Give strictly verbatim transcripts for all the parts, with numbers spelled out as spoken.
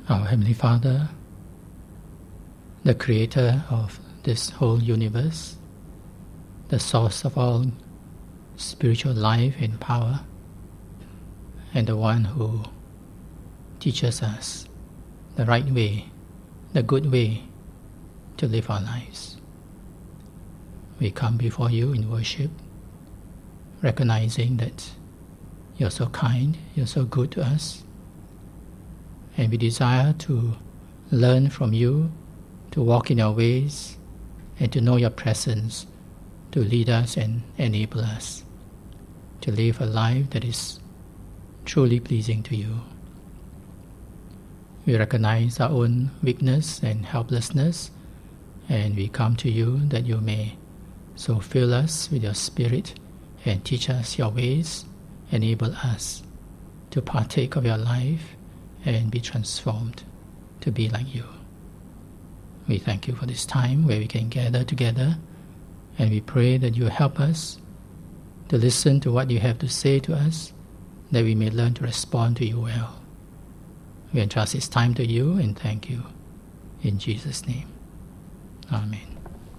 Our Heavenly Father, the Creator of this whole universe, the source of all spiritual life and power, and the one who teaches us the right way, the good way to live our lives. We come before you in worship, recognizing that you're so kind, you're so good to us, and we desire to learn from you, to walk in your ways, and to know your presence, to lead us and enable us to live a life that is truly pleasing to you. We recognize our own weakness and helplessness, and we come to you that you may so fill us with your Spirit and teach us your ways, enable us to partake of your life and be transformed to be like you. We thank you for this time where we can gather together, and we pray that you help us to listen to what you have to say to us, that we may learn to respond to you well. We entrust this time to you and thank you. In Jesus' name. Amen.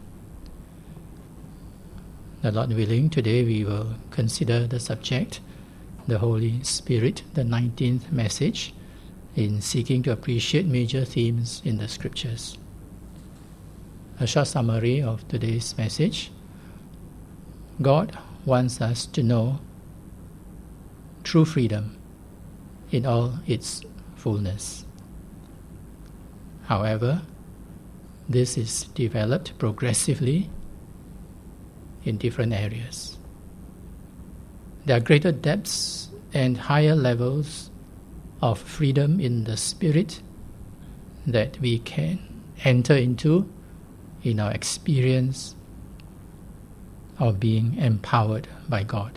The Lord willing, today we will consider the subject, the Holy Spirit, the nineteenth message, in seeking to appreciate major themes in the Scriptures. A short summary of today's message. God wants us to know true freedom in all its fullness. However, this is developed progressively in different areas. There are greater depths and higher levels of freedom in the Spirit that we can enter into in our experience of being empowered by God.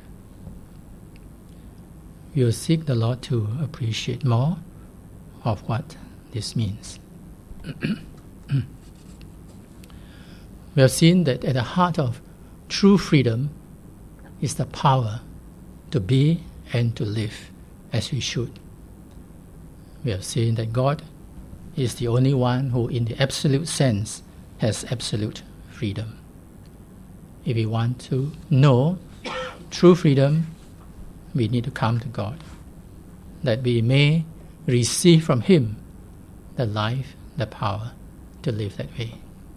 We will seek the Lord to appreciate more of what this means. We have seen that at the heart of true freedom is the power to be and to live as we should. We have seen that God is the only one who, in the absolute sense, has absolute freedom. If we want to know true freedom, we need to come to God, that we may receive from Him the life, the power to live that way.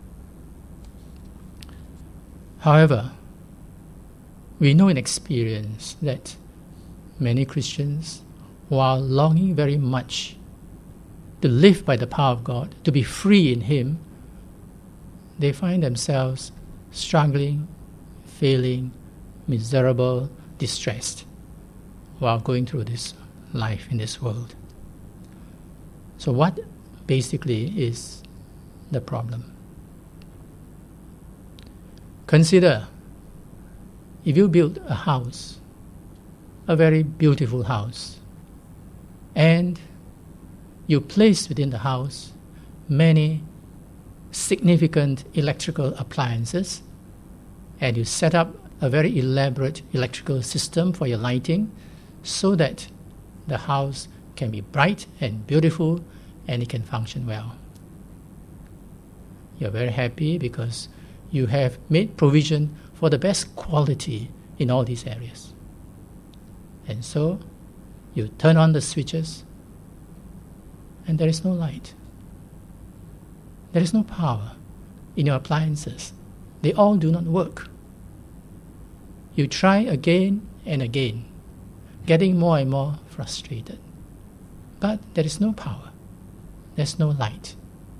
However, we know in experience that many Christians, while longing very much to live by the power of God, to be free in Him, they find themselves struggling, failing, miserable, distressed while going through this life in this world. So what basically is the problem? Consider, if you build a house, a very beautiful house, and you place within the house many significant electrical appliances, and you set up a very elaborate electrical system for your lighting so that the house can be bright and beautiful and it can function well. You're very happy because you have made provision for the best quality in all these areas. And so you turn on the switches and there is no light. There is no power in your appliances. They all do not work. You try again and again, getting more and more frustrated. But there is no power. There's no light.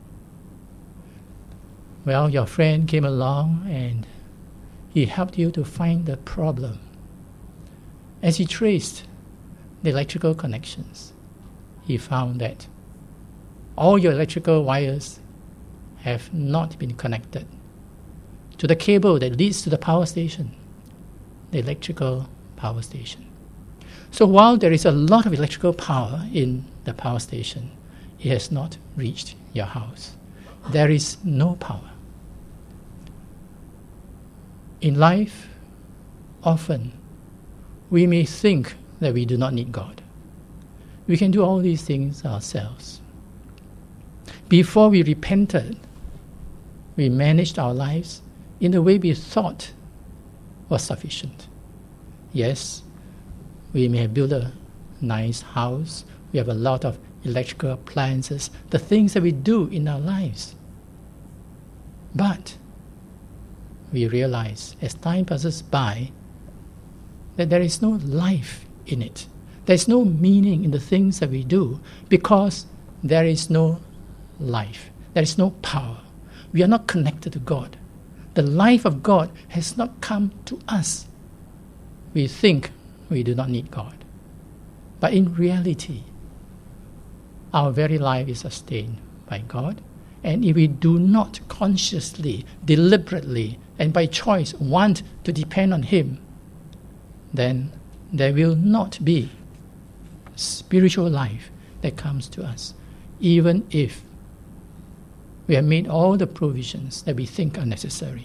Well, your friend came along and he helped you to find the problem. As he traced the electrical connections, he found that all your electrical wires have not been connected to the cable that leads to the power station, the electrical power station. So while there is a lot of electrical power in the power station, it has not reached your house. There is no power. In life, often we may think that we do not need God. We can do all these things ourselves. Before we repented, we managed our lives in the way we thought was sufficient. Yes, we may have built a nice house, we have a lot of electrical appliances, the things that we do in our lives. But we realize as time passes by that there is no life in it. There is no meaning in the things that we do because there is no life. There is no power. We are not connected to God. The life of God has not come to us. We think we do not need God. But in reality, our very life is sustained by God. And if we do not consciously, deliberately, and by choice want to depend on Him, then there will not be spiritual life that comes to us, even if we have made all the provisions that we think are necessary.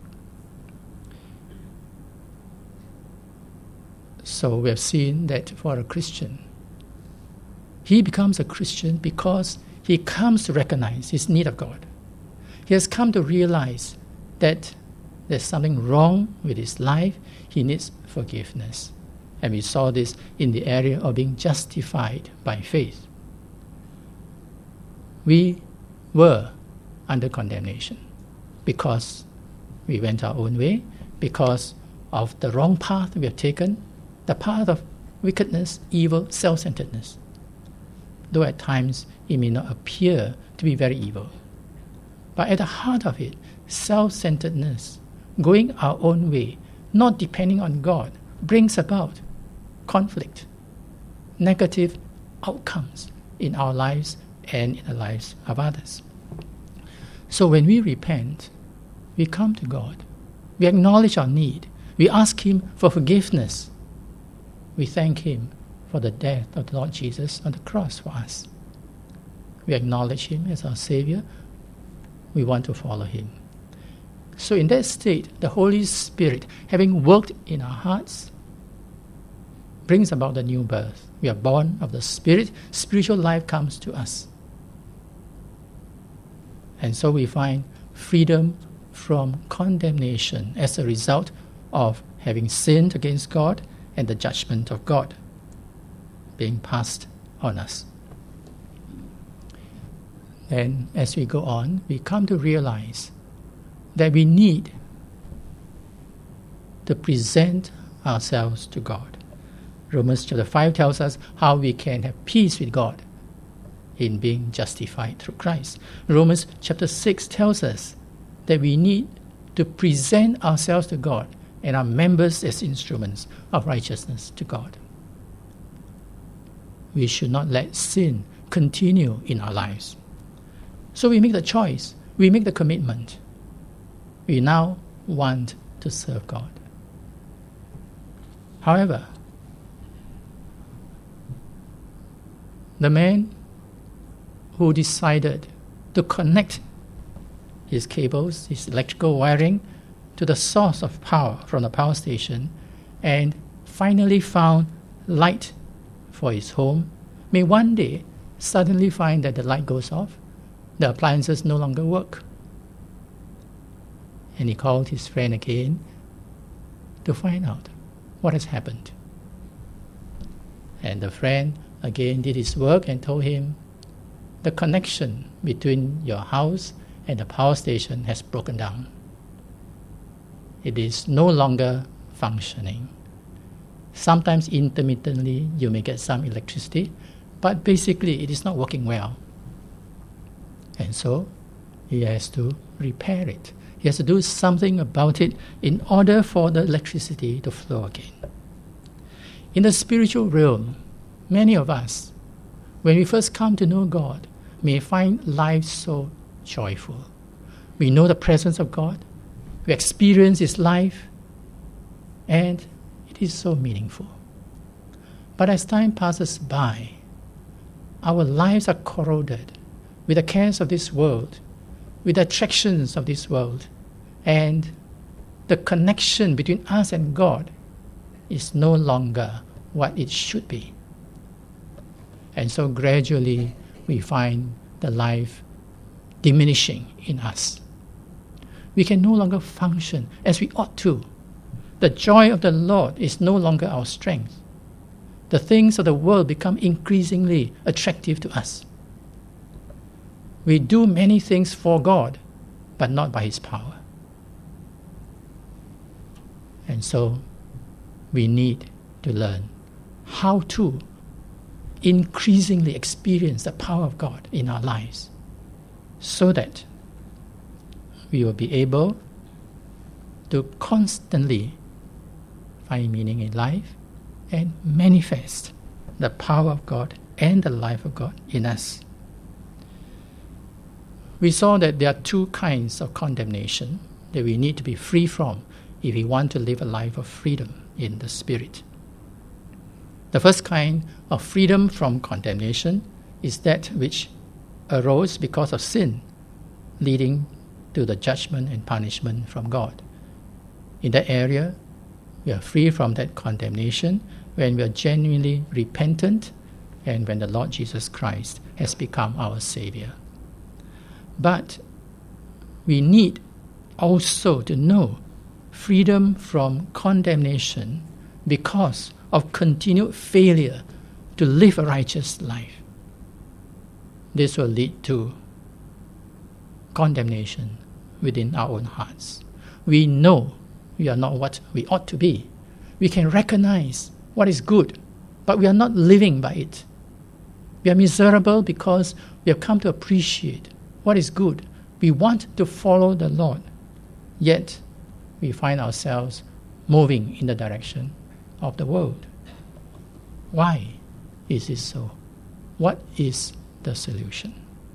So we have seen that for a Christian, he becomes a Christian because he comes to recognize his need of God. He has come to realize that there's something wrong with his life. He needs forgiveness. And we saw this in the area of being justified by faith. We were under condemnation because we went our own way, because of the wrong path we have taken, the path of wickedness, evil, self-centeredness. Though at times it may not appear to be very evil. But at the heart of it, self-centeredness, going our own way, not depending on God, brings about conflict, negative outcomes in our lives and in the lives of others. So when we repent, we come to God. We acknowledge our need. We ask Him for forgiveness. We thank Him for the death of the Lord Jesus on the cross for us. We acknowledge Him as our Savior. We want to follow Him. So in that state, the Holy Spirit, having worked in our hearts, brings about the new birth. We are born of the Spirit. Spiritual life comes to us. And so we find freedom from condemnation as a result of having sinned against God and the judgment of God being passed on us. And as we go on, we come to realize that we need to present ourselves to God. Romans chapter five tells us how we can have peace with God in being justified through Christ. Romans chapter six tells us that we need to present ourselves to God and our members as instruments of righteousness to God. We should not let sin continue in our lives. So we make the choice, we make the commitment. We now want to serve God. However, the man who decided to connect his cables, his electrical wiring, to the source of power from the power station and finally found light for his home, may one day suddenly find that the light goes off, the appliances no longer work. And he called his friend again to find out what has happened. And the friend again did his work and told him the connection between your house and the power station has broken down. It is no longer functioning. Sometimes intermittently you may get some electricity, but basically it is not working well. And so he has to repair it. He has to do something about it in order for the electricity to flow again. In the spiritual realm, many of us, when we first come to know God, may find life so joyful. We know the presence of God, we experience His life, and it is so meaningful. But as time passes by, our lives are corroded with the cares of this world, with the attractions of this world, and the connection between us and God is no longer what it should be. And so gradually we find the life diminishing in us. We can no longer function as we ought to. The joy of the Lord is no longer our strength. The things of the world become increasingly attractive to us. We do many things for God, but not by His power. And so, we need to learn how to increasingly experience the power of God in our lives, so that we will be able to constantly find meaning in life and manifest the power of God and the life of God in us. We saw that there are two kinds of condemnation that we need to be free from if we want to live a life of freedom in the Spirit. The first kind of freedom from condemnation is that which arose because of sin, leading to the judgment and punishment from God. In that area, we are free from that condemnation when we are genuinely repentant and when the Lord Jesus Christ has become our Savior. But we need also to know freedom from condemnation because of continued failure to live a righteous life. This will lead to condemnation within our own hearts. We know we are not what we ought to be. We can recognize what is good, but we are not living by it. We are miserable because we have come to appreciate what is good. We want to follow the Lord, yet we find ourselves moving in the direction of the world. Why is this so? What is the solution?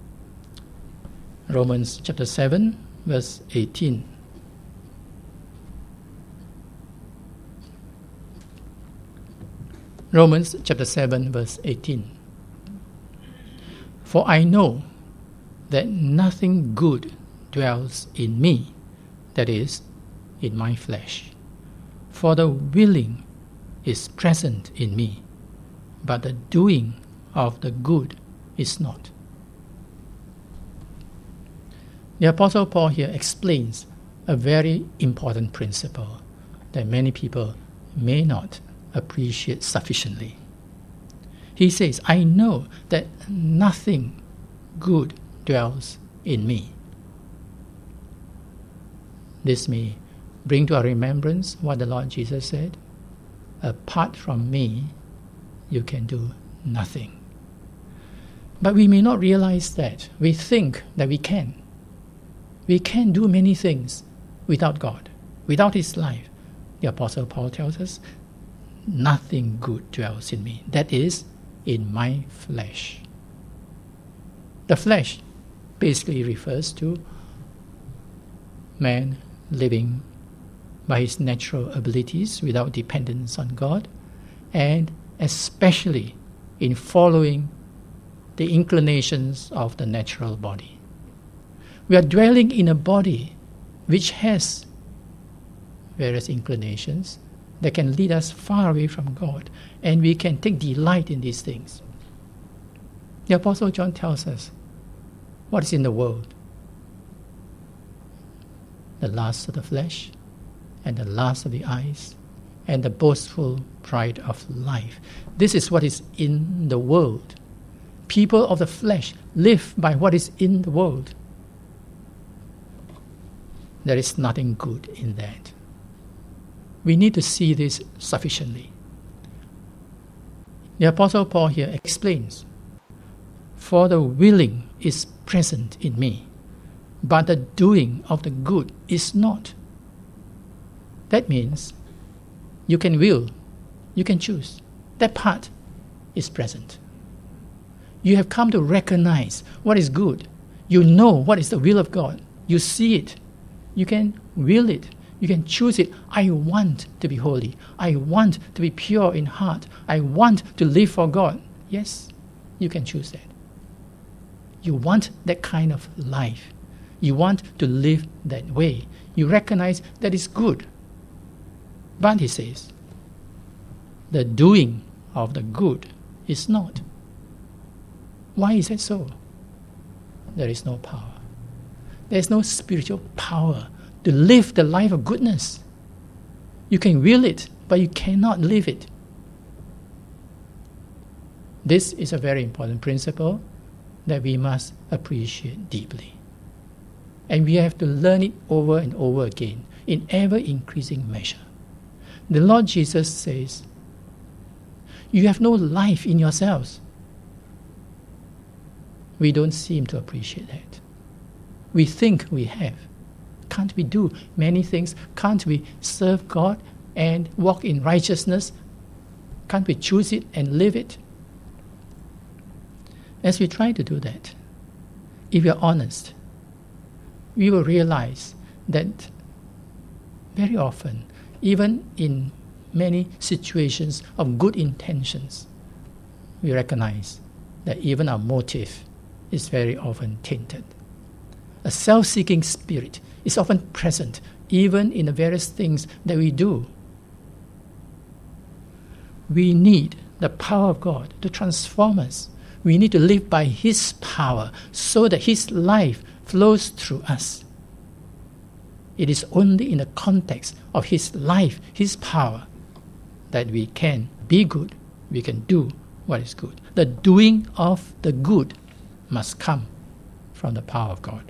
Romans chapter seven, verse eighteen. Romans chapter seven, verse eighteen. For I know that nothing good dwells in me, that is, in my flesh. For the willing is present in me, but the doing of the good is not. The Apostle Paul here explains a very important principle that many people may not appreciate sufficiently. He says, I know that nothing good dwells in me. This may bring to our remembrance what the Lord Jesus said, apart from me, you can do nothing. But we may not realize that. We think that we can. We can do many things without God, without His life. The Apostle Paul tells us, nothing good dwells in me. That is, in my flesh. The flesh basically refers to man living by his natural abilities without dependence on God, and especially in following the inclinations of the natural body. We are dwelling in a body which has various inclinations that can lead us far away from God, and we can take delight in these things. The Apostle John tells us what is in the world: the lust of the flesh, and the lust of the eyes, and the boastful pride of life. This is what is in the world. People of the flesh live by what is in the world. There is nothing good in that. We need to see this sufficiently. The Apostle Paul here explains, for the willing is present in me, but the doing of the good is not. That means you can will, you can choose. That part is present. You have come to recognize what is good. You know what is the will of God. You see it. You can will it. You can choose it. I want to be holy. I want to be pure in heart. I want to live for God. Yes, you can choose that. You want that kind of life. You want to live that way. You recognize that is good. But he says, the doing of the good is not. Why is that so? There is no power. There's no spiritual power to live the life of goodness. You can will it, but you cannot live it. This is a very important principle that we must appreciate deeply. And we have to learn it over and over again in ever-increasing measure. The Lord Jesus says, you have no life in yourselves. We don't seem to appreciate that. We think we have. Can't we do many things? Can't we serve God and walk in righteousness? Can't we choose it and live it? As we try to do that, if we are honest, we will realize that very often, even in many situations of good intentions, we recognize that even our motive is very often tainted. A self-seeking spirit is often present even in the various things that we do. We need the power of God to transform us. We need to live by His power so that His life flows through us. It is only in the context of His life, His power, that we can be good, we can do what is good. The doing of the good must come from the power of God.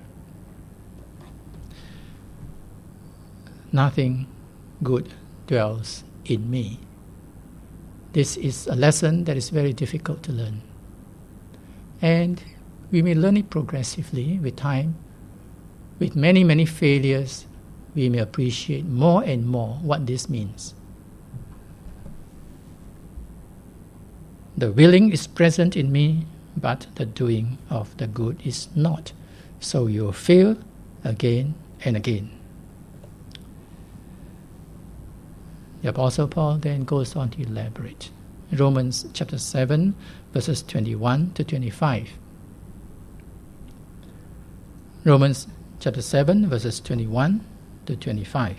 Nothing good dwells in me. This is a lesson that is very difficult to learn. And we may learn it progressively with time. With many, many failures, we may appreciate more and more what this means. The willing is present in me, but the doing of the good is not. So you will fail again and again. The Apostle Paul then goes on to elaborate. Romans chapter seven, verses twenty-one to twenty-five. Romans chapter seven, verses twenty-one to twenty-five.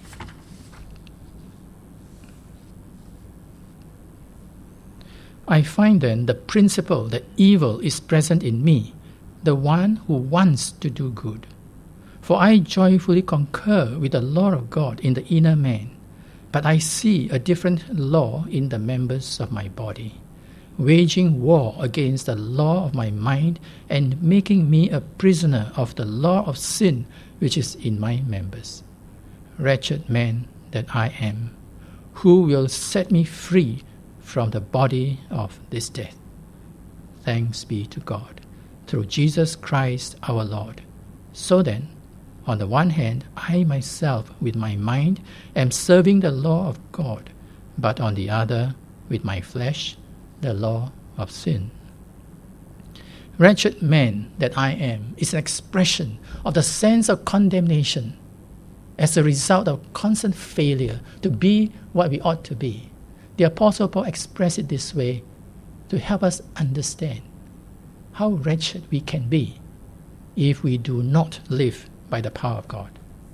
I find then the principle that evil is present in me, the one who wants to do good. For I joyfully concur with the law of God in the inner man, but I see a different law in the members of my body, waging war against the law of my mind and making me a prisoner of the law of sin which is in my members. Wretched man that I am, who will set me free from the body of this death? Thanks be to God, through Jesus Christ our Lord. So then, on the one hand, I myself with my mind am serving the law of God, but on the other, with my flesh, the law of sin. Wretched man that I am is an expression of the sense of condemnation as a result of constant failure to be what we ought to be. The Apostle Paul expressed it this way to help us understand how wretched we can be if we do not live by the power of God.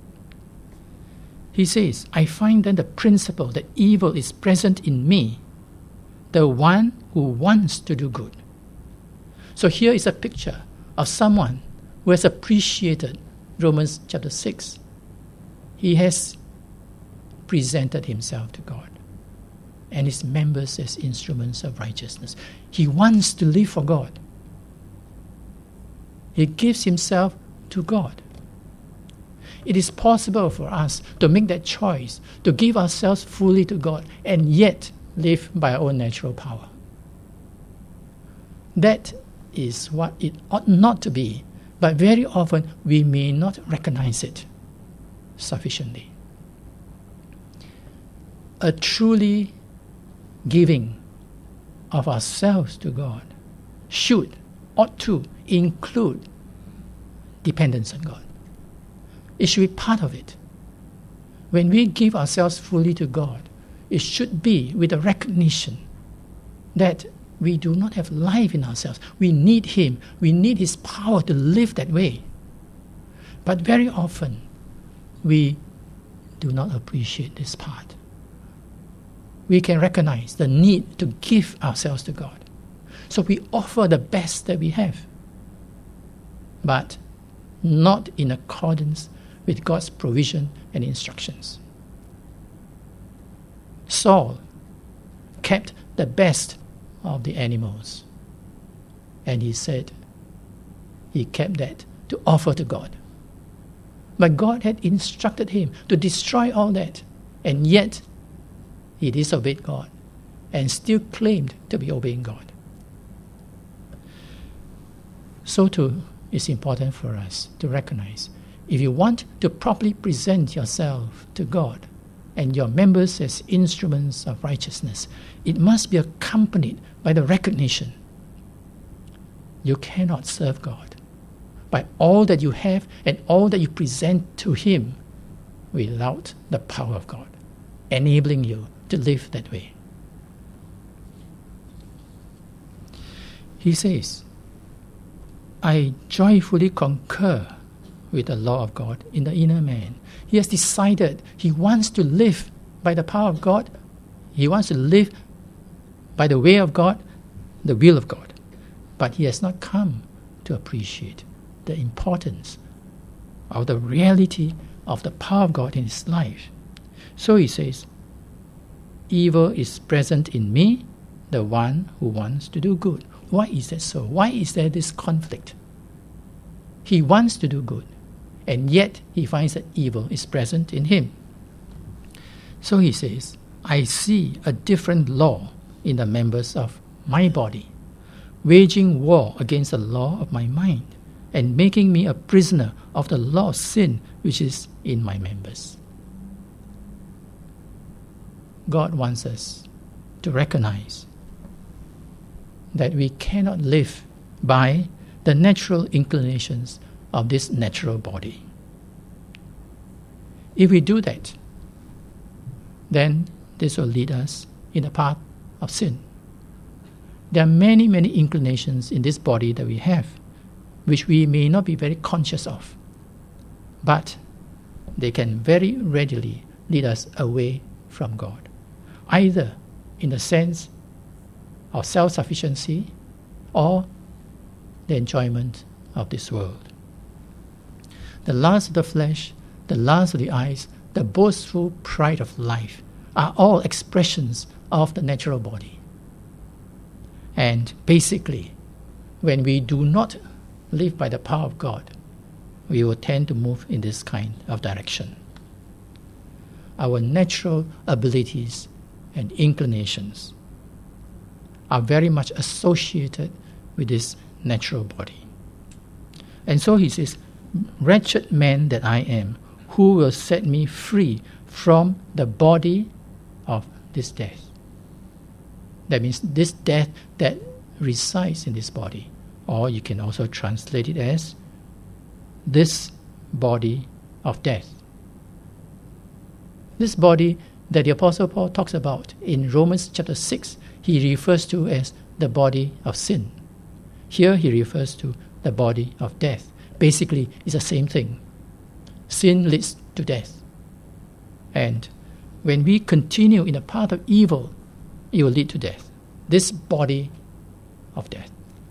He says, I find then the principle that evil is present in me, the one who wants to do good. So here is a picture of someone who has appreciated Romans chapter six. He has presented himself to God and his members as instruments of righteousness. He wants to live for God. He gives himself to God. It is possible for us to make that choice, to give ourselves fully to God, and yet live by our own natural power. That is what it ought not to be, but very often we may not recognize it sufficiently. A truly giving of ourselves to God should, ought to, include dependence on God. It should be part of it. When we give ourselves fully to God, it should be with a recognition that we do not have life in ourselves. We need Him. We need His power to live that way. But very often, we do not appreciate this part. We can recognize the need to give ourselves to God. So we offer the best that we have. But not in accordance with God's provision and instructions. Saul kept the best of the animals, and he said he kept that to offer to God. But God had instructed him to destroy all that, and yet he disobeyed God and still claimed to be obeying God. So too, it's important for us to recognize, if you want to properly present yourself to God and your members as instruments of righteousness, it must be accompanied by the recognition you cannot serve God by all that you have and all that you present to Him without the power of God, enabling you to live that way. He says, I joyfully concur with the law of God in the inner man. He has decided he wants to live by the power of God. He wants to live by the way of God, the will of God. But he has not come to appreciate the importance of the reality of the power of God in his life. So he says, evil is present in me, the one who wants to do good. Why is that so? Why is there this conflict? He wants to do good, and yet he finds that evil is present in him. So he says, I see a different law in the members of my body, waging war against the law of my mind, and making me a prisoner of the law of sin which is in my members. God wants us to recognize that we cannot live by the natural inclinations of this natural body. If we do that, then this will lead us in the path of sin. There are many, many inclinations in this body that we have, which we may not be very conscious of, but they can very readily lead us away from God, either in the sense of self-sufficiency or the enjoyment of this world. The lust of the flesh, the lust of the eyes, the boastful pride of life are all expressions of the natural body. And basically, when we do not live by the power of God, we will tend to move in this kind of direction. Our natural abilities and inclinations are very much associated with this natural body. And so he says, wretched man that I am, who will set me free from the body of this death? That means this death that resides in this body. Or you can also translate it as this body of death. This body that the Apostle Paul talks about in Romans chapter six, he refers to as the body of sin. Here he refers to the body of death. Basically, it's the same thing. Sin leads to death. And when we continue in the path of evil, it will lead to death. This body of death.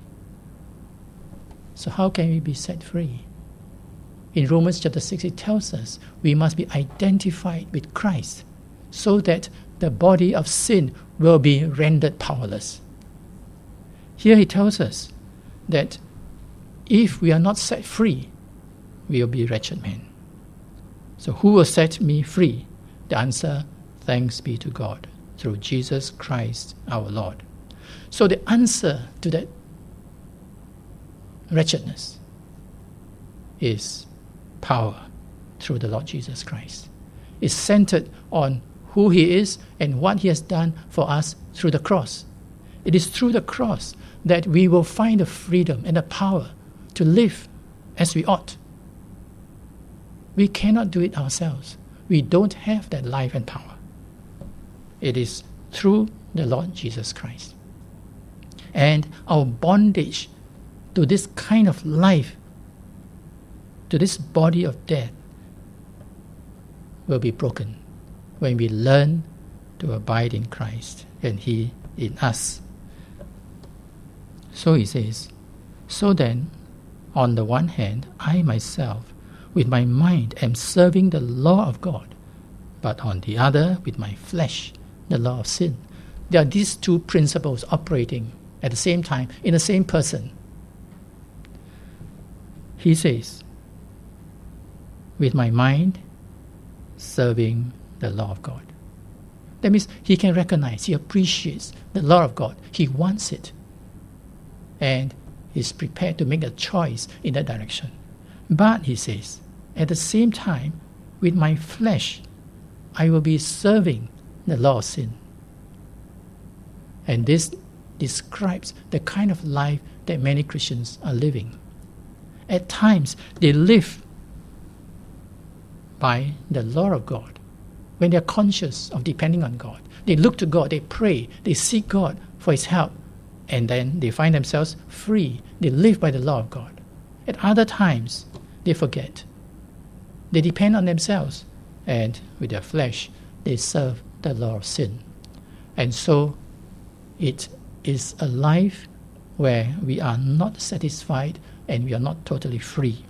So how can we be set free? In Romans chapter six, it tells us we must be identified with Christ so that the body of sin will be rendered powerless. Here he tells us that if we are not set free, we will be wretched men. So who will set me free? The answer, thanks be to God, through Jesus Christ our Lord. So the answer to that wretchedness is power through the Lord Jesus Christ. It's centered on who He is and what He has done for us through the cross. It is through the cross that we will find the freedom and the power to live as we ought. We cannot do it ourselves. We don't have that life and power. It is through the Lord Jesus Christ. And our bondage to this kind of life, to this body of death, will be broken when we learn to abide in Christ and He in us. So he says, so then, On the one hand, I myself, with my mind, am serving the law of God, but on the other, with my flesh, the law of sin. There are these two principles operating at the same time in the same person. He says, with my mind, serving the law of God. That means he can recognize, he appreciates the law of God. He wants it. And is prepared to make a choice in that direction. But, he says, at the same time, with my flesh, I will be serving the law of sin. And this describes the kind of life that many Christians are living. At times, they live by the law of God. When they are conscious of depending on God, they look to God, they pray, they seek God for His help, and then they find themselves free. They live by the law of God. At other times, they forget. They depend on themselves, and with their flesh, they serve the law of sin. And so, it is a life where we are not satisfied and we are not totally free.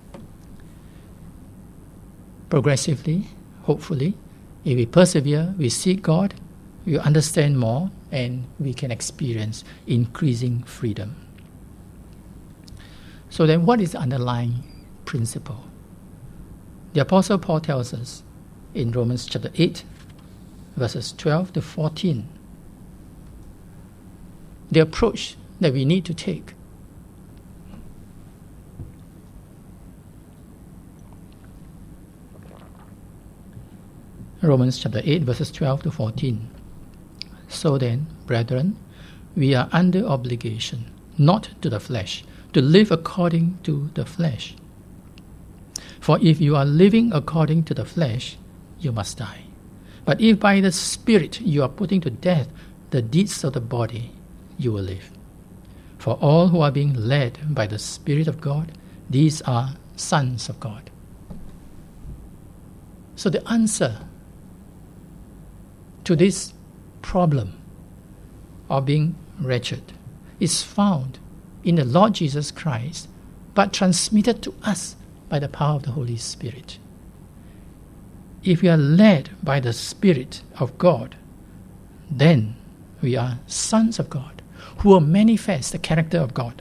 Progressively, hopefully, if we persevere, we seek God, we understand more, and we can experience increasing freedom. So then, what is the underlying principle? The Apostle Paul tells us in Romans chapter eight, verses twelve to fourteen, the approach that we need to take. Romans chapter eight, verses twelve to fourteen. So then, brethren, we are under obligation, not to the flesh, to live according to the flesh. For if you are living according to the flesh, you must die. But if by the Spirit you are putting to death the deeds of the body, you will live. For all who are being led by the Spirit of God, these are sons of God. So the answer to this problem of being wretched is found in the Lord Jesus Christ, but transmitted to us by the power of the Holy Spirit. If we are led by the Spirit of God, then we are sons of God, who will manifest the character of God.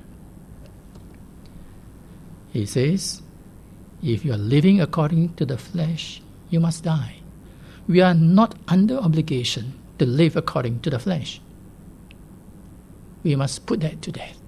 He says, if you are living according to the flesh, you must die. We are not under obligation to live according to the flesh. We must put that to death.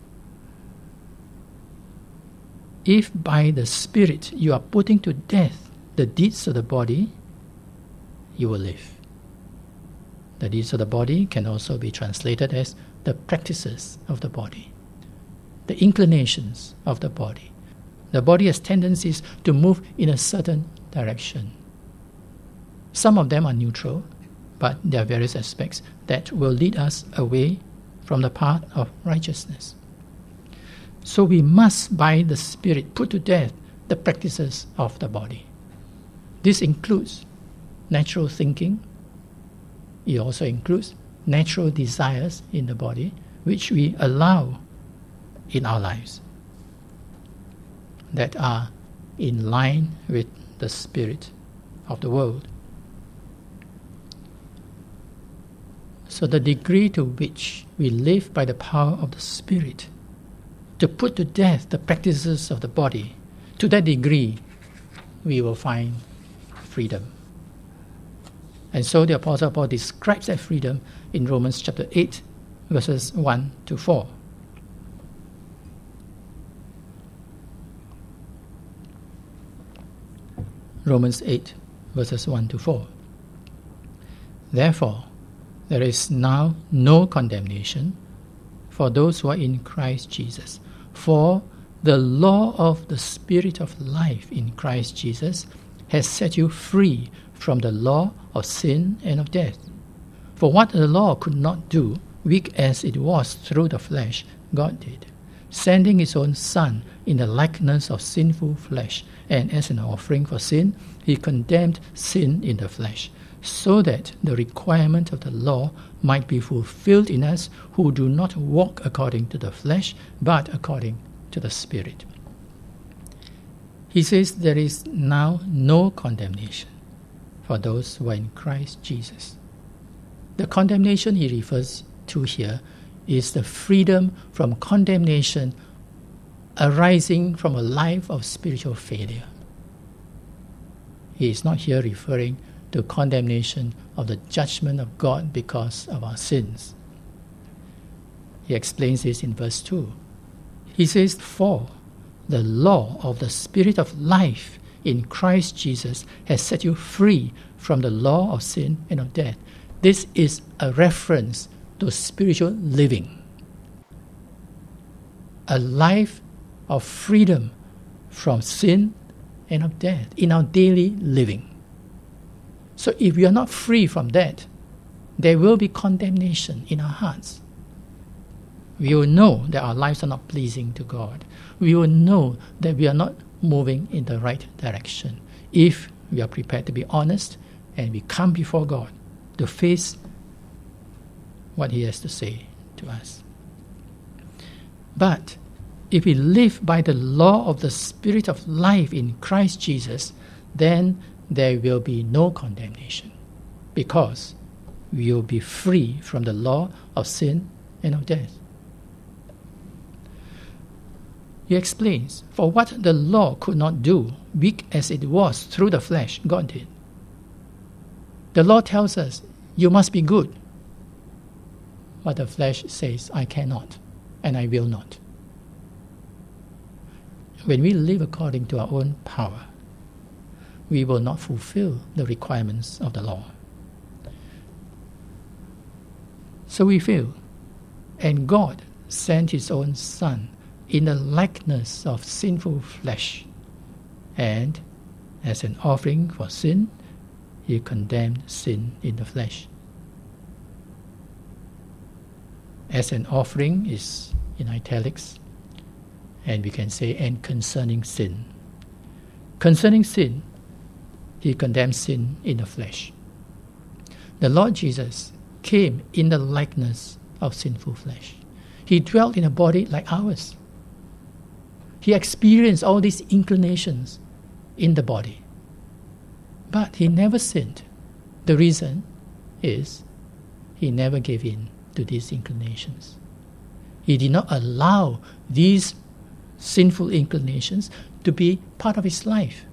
If by the Spirit you are putting to death the deeds of the body, you will live. The deeds of the body can also be translated as the practices of the body, the inclinations of the body. The body has tendencies to move in a certain direction. Some of them are neutral, but there are various aspects that will lead us away from the path of righteousness. So we must, by the Spirit, put to death the practices of the body. This includes natural thinking. It also includes natural desires in the body, which we allow in our lives, that are in line with the spirit of the world. So the degree to which we live by the power of the Spirit to put to death the practices of the body, to that degree we will find freedom. And so the Apostle Paul describes that freedom in Romans chapter eight, verses one to four. Romans eight, verses one to four. Therefore, there is now no condemnation for those who are in Christ Jesus. For the law of the Spirit of life in Christ Jesus has set you free from the law of sin and of death. For what the law could not do, weak as it was through the flesh, God did, sending His own Son in the likeness of sinful flesh, and as an offering for sin, He condemned sin in the flesh, so that the requirement of the law might be fulfilled in us who do not walk according to the flesh, but according to the Spirit. He says there is now no condemnation for those who are in Christ Jesus. The condemnation he refers to here is the freedom from condemnation arising from a life of spiritual failure. He is not here referring to condemnation of the judgment of God because of our sins. He explains this in verse two. He says, "For the law of the Spirit of life in Christ Jesus has set you free from the law of sin and of death." This is a reference to spiritual living. A life of freedom from sin and of death in our daily living. So if we are not free from that, there will be condemnation in our hearts. We will know that our lives are not pleasing to God. We will know that we are not moving in the right direction if we are prepared to be honest and we come before God to face what He has to say to us. But if we live by the law of the Spirit of life in Christ Jesus, then there will be no condemnation, because we will be free from the law of sin and of death. He explains, for what the law could not do, weak as it was through the flesh, God did. The law tells us, you must be good. But the flesh says, I cannot, and I will not. When we live according to our own power, we will not fulfill the requirements of the law. So we fail, and God sent His own Son in the likeness of sinful flesh, and as an offering for sin, He condemned sin in the flesh. As an offering is in italics, and we can say, and concerning sin. Concerning sin, He condemned sin in the flesh. The Lord Jesus came in the likeness of sinful flesh. He dwelt in a body like ours. He experienced all these inclinations in the body. But He never sinned. The reason is He never gave in to these inclinations. He did not allow these sinful inclinations to be part of His life.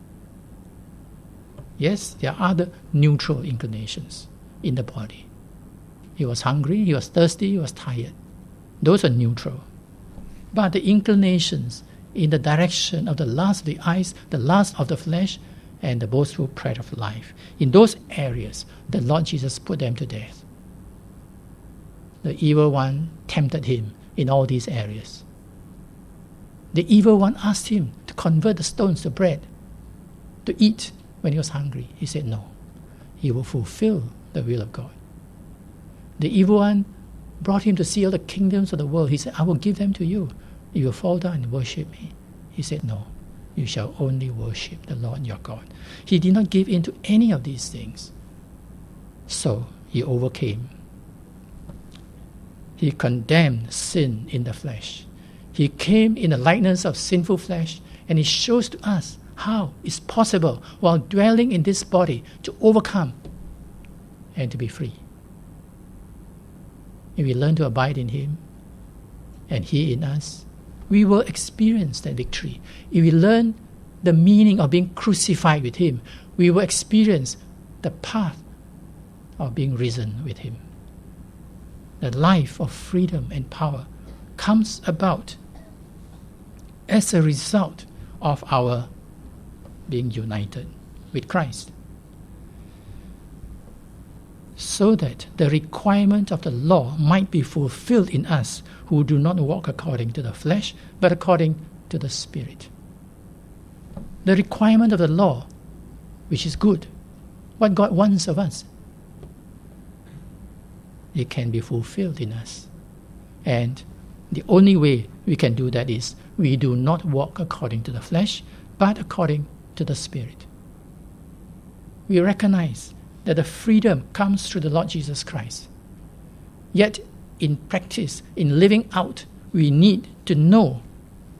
Yes, there are other neutral inclinations in the body. He was hungry, he was thirsty, he was tired. Those are neutral. But the inclinations in the direction of the lust of the eyes, the lust of the flesh, and the boastful pride of life, in those areas, the Lord Jesus put them to death. The evil one tempted Him in all these areas. The evil one asked Him to convert the stones to bread, to eat when He was hungry. He said no. He will fulfill the will of God. The evil one brought Him to see all the kingdoms of the world. He said, I will give them to you. You will fall down and worship me. He said, no, you shall only worship the Lord your God. He did not give in to any of these things. So He overcame. He condemned sin in the flesh. He came in the likeness of sinful flesh, and He shows to us how it's possible, while dwelling in this body, to overcome and to be free. If we learn to abide in Him and He in us, we will experience that victory. If we learn the meaning of being crucified with Him, we will experience the path of being risen with Him. The life of freedom and power comes about as a result of our being united with Christ, so that the requirement of the law might be fulfilled in us who do not walk according to the flesh, but according to the Spirit. The requirement of the law, which is good, what God wants of us, it can be fulfilled in us. And the only way we can do that is we do not walk according to the flesh, but according to the Spirit. We recognize that the freedom comes through the Lord Jesus Christ. Yet, in practice, in living out, we need to know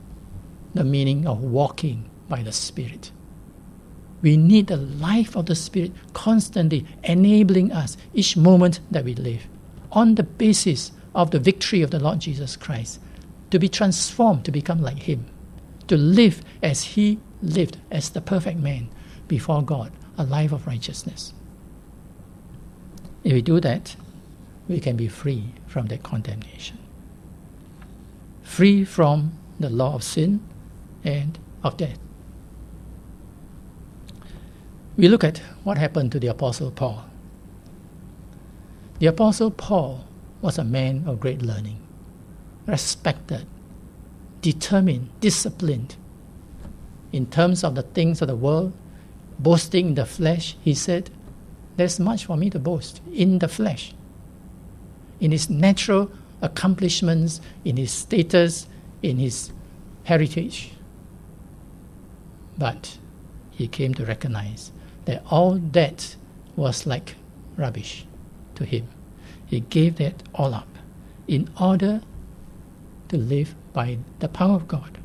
the meaning of walking by the Spirit. We need the life of the Spirit constantly enabling us each moment that we live on the basis of the victory of the Lord Jesus Christ, to be transformed to become like Him, to live as He lived as the perfect man before God, a life of righteousness. If we do that, we can be free from that condemnation, free from the law of sin and of death. We look at what happened to the Apostle Paul. The Apostle Paul was a man of great learning, respected, determined, disciplined. In terms of the things of the world, boasting in the flesh, he said, there's much for me to boast in the flesh. In his natural accomplishments, in his status, in his heritage. But he came to recognize that all that was like rubbish to him. He gave that all up in order to live by the power of God.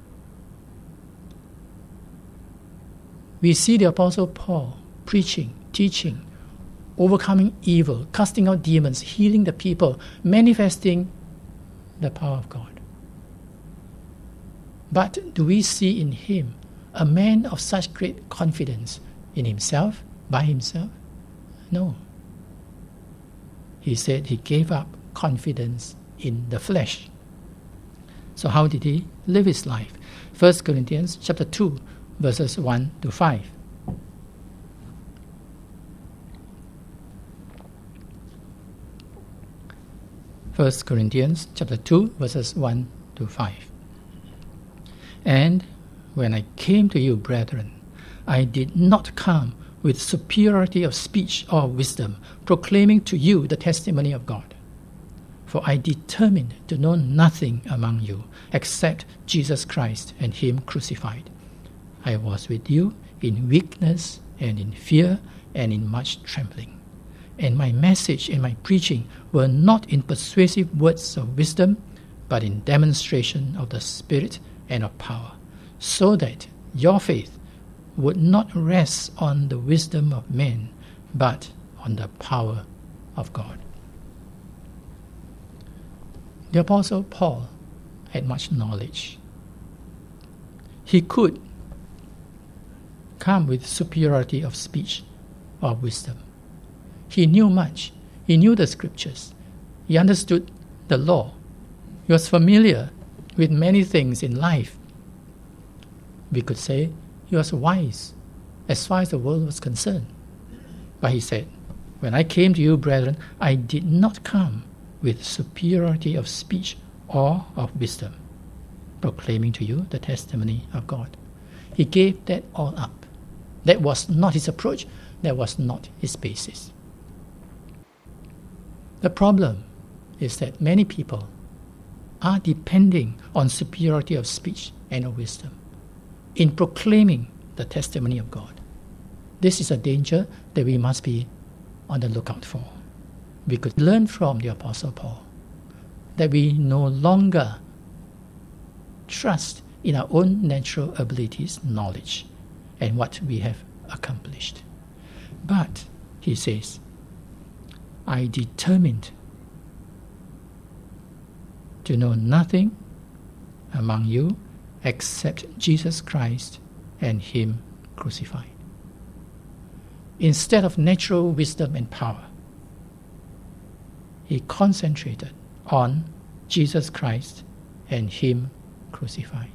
We see the Apostle Paul preaching, teaching, overcoming evil, casting out demons, healing the people, manifesting the power of God. But do we see in him a man of such great confidence in himself, by himself? No. He said he gave up confidence in the flesh. So how did he live his life? First Corinthians chapter two, verses one to five. First Corinthians chapter two, verses one to five. And when I came to you, brethren, I did not come with superiority of speech or wisdom, proclaiming to you the testimony of God. For I determined to know nothing among you except Jesus Christ and Him crucified. I was with you in weakness and in fear and in much trembling. And my message and my preaching were not in persuasive words of wisdom, but in demonstration of the Spirit and of power, so that your faith would not rest on the wisdom of men, but on the power of God. The Apostle Paul had much knowledge. He could come with superiority of speech or wisdom. He knew much. He knew the scriptures. He understood the law. He was familiar with many things in life. We could say he was wise as far as the world was concerned. But he said, when I came to you, brethren, I did not come with superiority of speech or of wisdom, proclaiming to you the testimony of God. He gave that all up. That was not his approach. That was not his basis. The problem is that many people are depending on superiority of speech and of wisdom in proclaiming the testimony of God. This is a danger that we must be on the lookout for. We could learn from the Apostle Paul that we no longer trust in our own natural abilities, knowledge, and what we have accomplished. But, he says, I determined to know nothing among you except Jesus Christ and Him crucified. Instead of natural wisdom and power, he concentrated on Jesus Christ and Him crucified.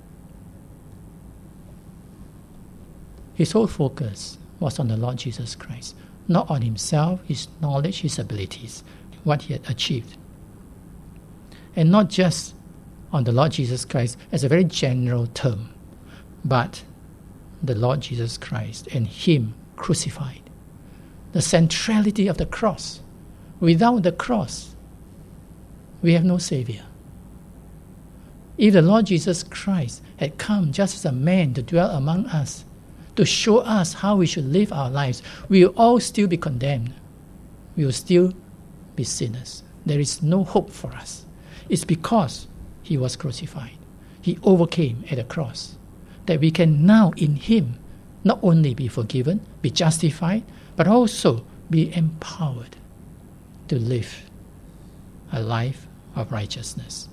His whole focus was on the Lord Jesus Christ, not on himself, his knowledge, his abilities, what he had achieved. And not just on the Lord Jesus Christ as a very general term, but the Lord Jesus Christ and Him crucified. The centrality of the cross. Without the cross, we have no Savior. If the Lord Jesus Christ had come just as a man to dwell among us, to show us how we should live our lives, we will all still be condemned. We will still be sinners. There is no hope for us. It's because He was crucified. He overcame at the cross. that we can now in Him not only be forgiven, be justified, but also be empowered to live a life of righteousness.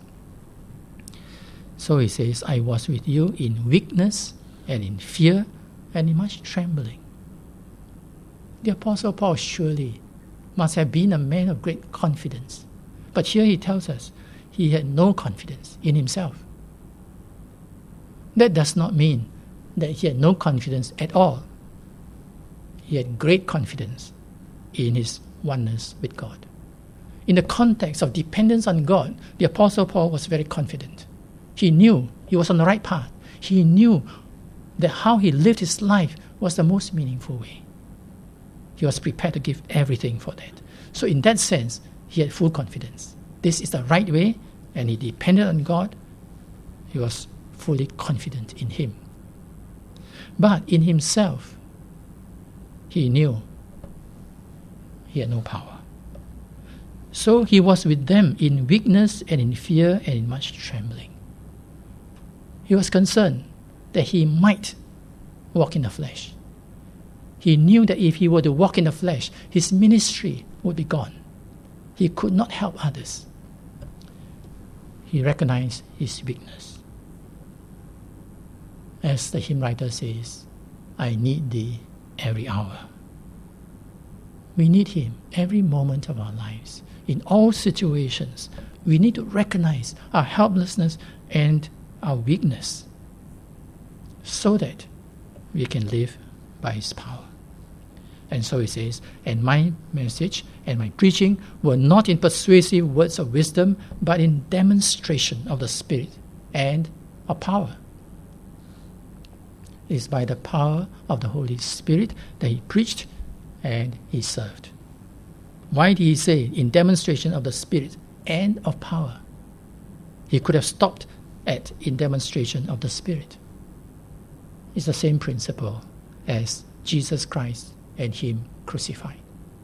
So he says, I was with you in weakness and in fear and in much trembling. The Apostle Paul surely must have been a man of great confidence. But here he tells us he had no confidence in himself. That does not mean that he had no confidence at all. He had great confidence in his oneness with God. In the context of dependence on God, the Apostle Paul was very confident. He knew he was on the right path. He knew that how he lived his life was the most meaningful way. He was prepared to give everything for that. So in that sense, he had full confidence. This is the right way, and he depended on God. He was fully confident in Him. But in himself, he knew he had no power. So he was with them in weakness and in fear and in much trembling. He was concerned that he might walk in the flesh. He knew that if he were to walk in the flesh, his ministry would be gone. He could not help others. He recognized his weakness. As the hymn writer says, I need thee every hour. We need Him every moment of our lives. In all situations, we need to recognize our helplessness and our weakness so that we can live by His power. And so he says, and my message and my preaching were not in persuasive words of wisdom, but in demonstration of the Spirit and of power. It is by the power of the Holy Spirit that he preached and he served. Why did he say in demonstration of the Spirit and of power? He could have stopped at in demonstration of the Spirit. It's the same principle as Jesus Christ and Him crucified.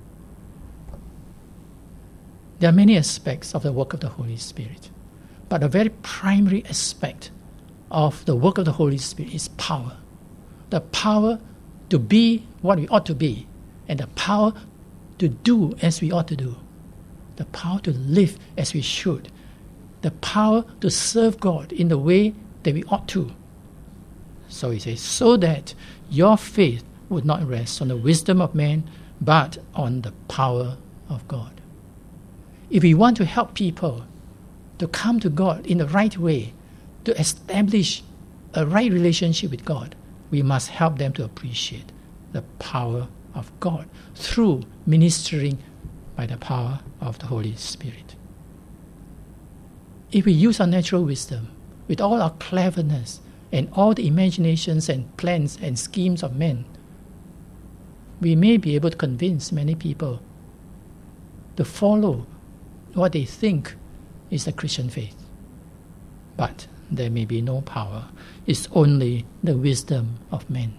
There are many aspects of the work of the Holy Spirit, but a very primary aspect of the work of the Holy Spirit is power. The power to be what we ought to be, and the power to do as we ought to do. The power to live as we should. The power to serve God in the way that we ought to. So he says, so that your faith would not rest on the wisdom of man, but on the power of God. If we want to help people to come to God in the right way, to establish a right relationship with God, we must help them to appreciate the power of God through ministering by the power of the Holy Spirit. If we use our natural wisdom with all our cleverness and all the imaginations and plans and schemes of men, we may be able to convince many people to follow what they think is the Christian faith. But there may be no power. It's only the wisdom of men.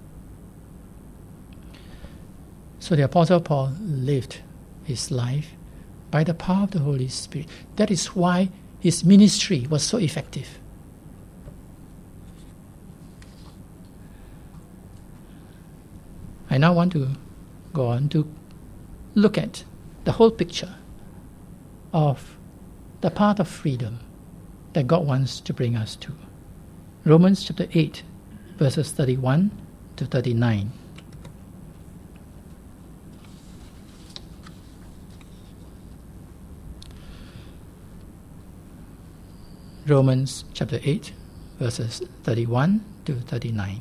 So the Apostle Paul lived his life by the power of the Holy Spirit. That is why his ministry was so effective. I now want to go on to look at the whole picture of the path of freedom that God wants to bring us to. Romans chapter eight, verses thirty-one to thirty-nine. Romans chapter eight, verses thirty-one to thirty-nine.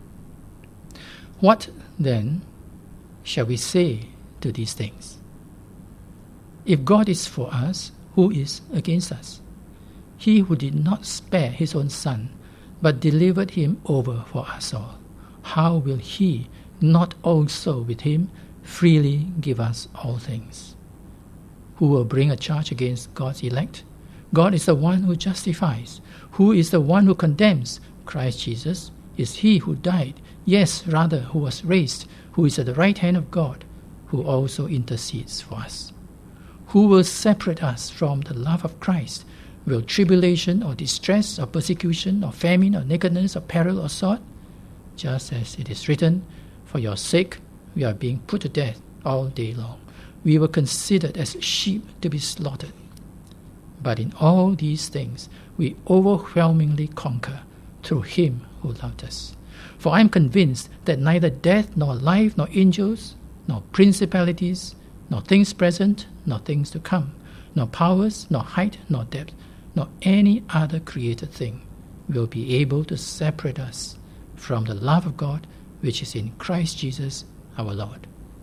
What then shall we say to these things? If God is for us, who is against us? He who did not spare his own Son, but delivered him over for us all, how will he not also with him freely give us all things? Who will bring a charge against God's elect? God is the one who justifies. Who is the one who condemns? Christ Jesus is he who died, yes, rather, who was raised, who is at the right hand of God, who also intercedes for us. Who will separate us from the love of Christ? Will tribulation or distress or persecution or famine or nakedness or peril or sword? Just as it is written, for your sake we are being put to death all day long. We were considered as sheep to be slaughtered. But in all these things we overwhelmingly conquer through him who loved us. For I am convinced that neither death nor life nor angels nor principalities nor things present nor things to come, nor powers nor height nor depth, nor any other created thing will be able to separate us from the love of God which is in Christ Jesus our Lord.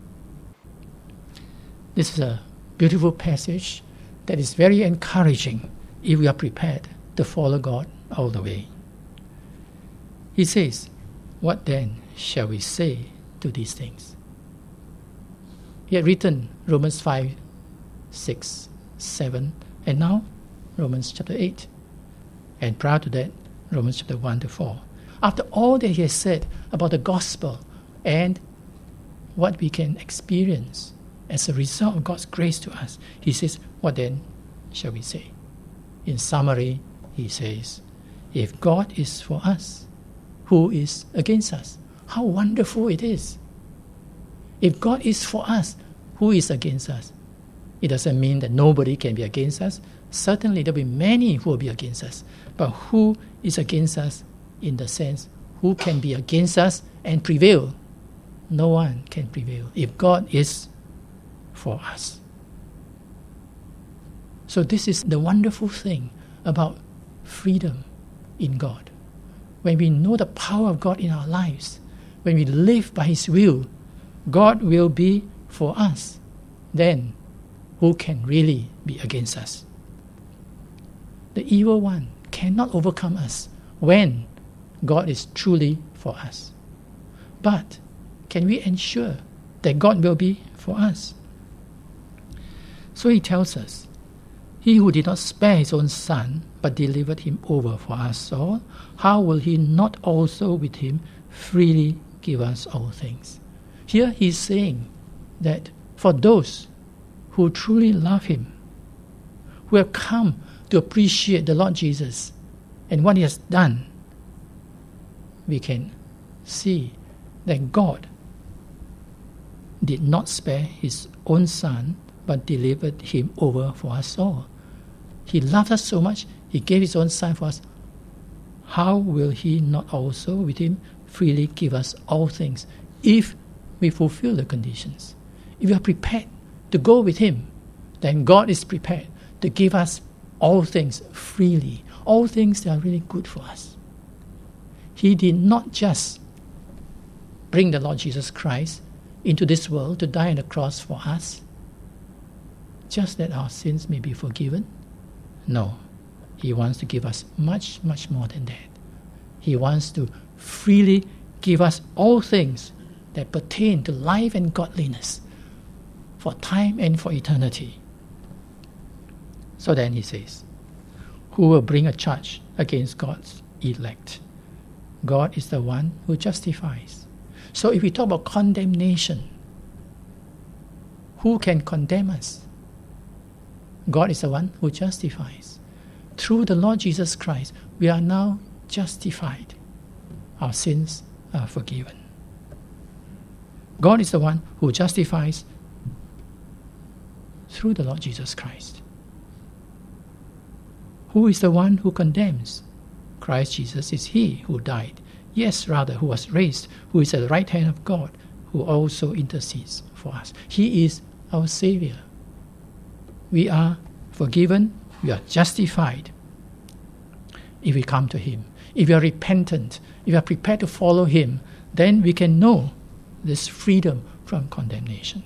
This is a beautiful passage that is very encouraging if we are prepared to follow God all the way. He says, what then shall we say to these things? He had written Romans five, six, seven, and now Romans chapter eight. And prior to that, Romans chapter one to four. After all that he has said about the gospel and what we can experience as a result of God's grace to us, he says, what then shall we say? In summary, he says, if God is for us, who is against us? How wonderful it is. If God is for us, who is against us? It doesn't mean that nobody can be against us. Certainly there will be many who will be against us. But who is against us in the sense, who can be against us and prevail? No one can prevail if God is for us. So this is the wonderful thing about freedom in God. When we know the power of God in our lives, when we live by his will, God will be for us. Then who can really be against us? The evil one cannot overcome us when God is truly for us. But can we ensure that God will be for us? So he tells us, he who did not spare his own son, but delivered him over for us all, how will he not also with him freely give us all things? Here he is saying that for those who truly love him, who have come to appreciate the Lord Jesus and what he has done, we can see that God did not spare his own son, but delivered him over for us all. He loved us so much, he gave his own son for us. How will he not also with him freely give us all things if we fulfill the conditions? If we are prepared to go with him, then God is prepared to give us all things freely, all things that are really good for us. He did not just bring the Lord Jesus Christ into this world to die on the cross for us, just that our sins may be forgiven. No, he wants to give us much, much more than that. He wants to freely give us all things that pertain to life and godliness for time and for eternity. So then he says, who will bring a charge against God's elect? God is the one who justifies. So if we talk about condemnation, who can condemn us? God is the one who justifies. Through the Lord Jesus Christ, we are now justified. Our sins are forgiven. God is the one who justifies through the Lord Jesus Christ. Who is the one who condemns? Christ Jesus is he who died. Yes, rather, who was raised, who is at the right hand of God, who also intercedes for us. He is our Savior. We are forgiven, we are justified if we come to him. If we are repentant, if we are prepared to follow him, then we can know this freedom from condemnation.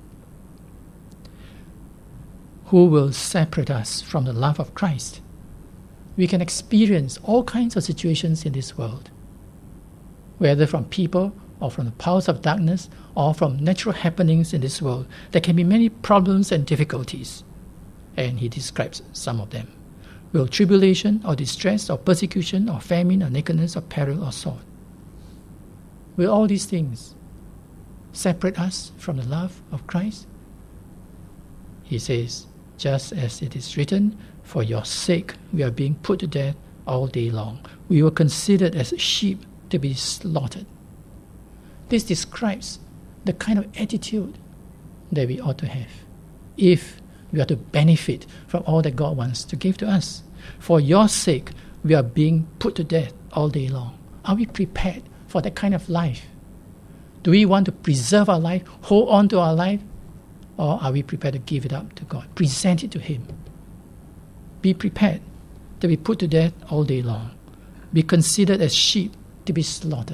Who will separate us from the love of Christ? We can experience all kinds of situations in this world, whether from people or from the powers of darkness or from natural happenings in this world. There can be many problems and difficulties, and he describes some of them. Will tribulation or distress or persecution or famine or nakedness or peril or sword? Will all these things separate us from the love of Christ? He says, just as it is written, For your sake we are being put to death all day long. We were considered as sheep to be slaughtered. This describes the kind of attitude that we ought to have if we are to benefit from all that God wants to give to us. For your sake we are being put to death all day long. Are we prepared for that kind of life? Do we want to preserve our life, hold on to our life, or are we prepared to give it up to God, present it to Him? Be prepared to be put to death all day long. Be considered as sheep to be slaughtered.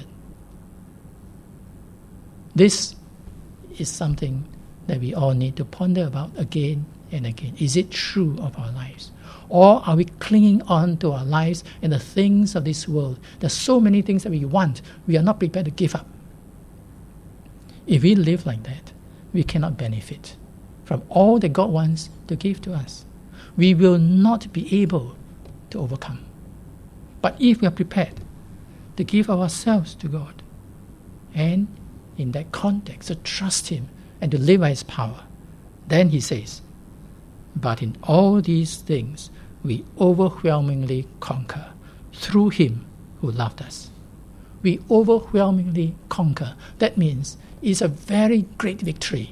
This is something that we all need to ponder about again and again. Is it true of our lives? Or are we clinging on to our lives and the things of this world? There's so many things that we want, we are not prepared to give up. If we live like that, we cannot benefit from all that God wants to give to us. We will not be able to overcome. But if we are prepared to give ourselves to God, and in that context to trust Him and to live by His power, then He says, but in all these things we overwhelmingly conquer through Him who loved us. We overwhelmingly conquer. That means it's a very great victory.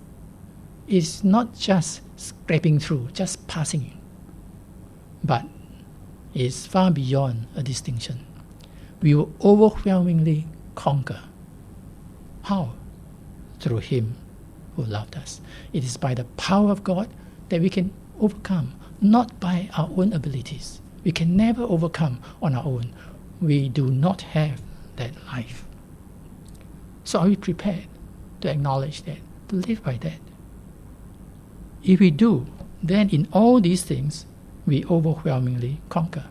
It's not just scraping through, just passing, but it's far beyond a distinction. We will overwhelmingly conquer. How? Through Him who loved us. It is by the power of God that we can overcome, not by our own abilities. We can never overcome on our own. We do not have that life. So are we prepared to acknowledge that, to live by that? If we do, then in all these things we overwhelmingly conquer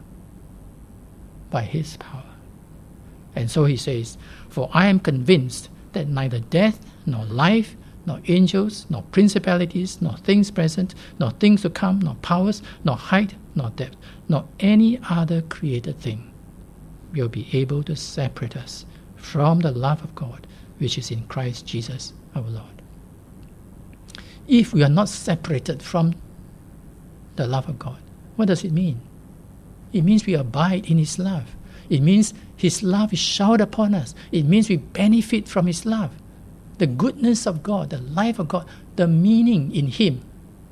by His power. And so He says, for I am convinced that neither death, nor life, nor angels, nor principalities, nor things present, nor things to come, nor powers, nor height, nor depth, nor any other created thing will be able to separate us from the love of God which is in Christ Jesus our Lord. If we are not separated from the love of God, what does it mean? It means we abide in His love. It means His love is showered upon us. It means we benefit from His love. The goodness of God, the life of God, the meaning in Him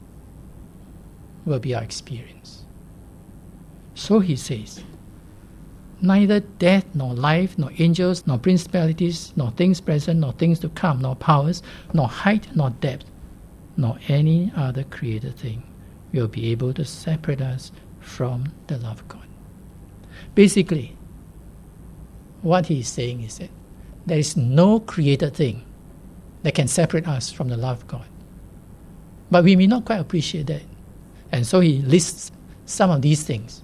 will be our experience. So He says, neither death, nor life, nor angels, nor principalities, nor things present, nor things to come, nor powers, nor height, nor depth, nor any other created thing will be able to separate us from the love of God. Basically, what He is saying is that there is no created thing that can separate us from the love of God. But we may not quite appreciate that. And so He lists some of these things.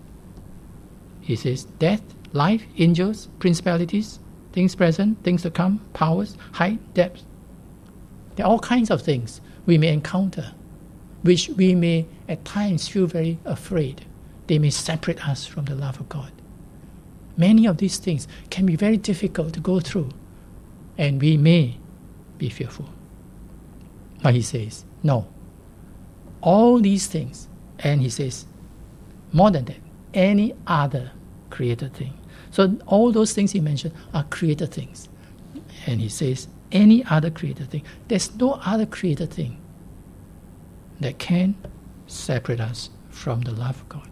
He says, death, life, angels, principalities, things present, things to come, powers, height, depth. There are all kinds of things we may encounter, which we may at times feel very afraid. They may separate us from the love of God. Many of these things can be very difficult to go through, and we may be fearful. But He says, no. All these things, and He says, more than that, any other created thing. So all those things He mentioned are created things. And He says, any other created thing. There's no other created thing that can separate us from the love of God.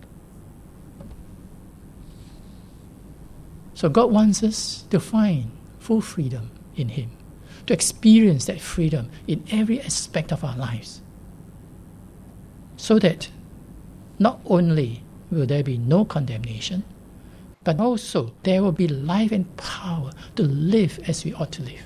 So God wants us to find full freedom in Him, to experience that freedom in every aspect of our lives, so that not only will there be no condemnation, but also there will be life and power to live as we ought to live.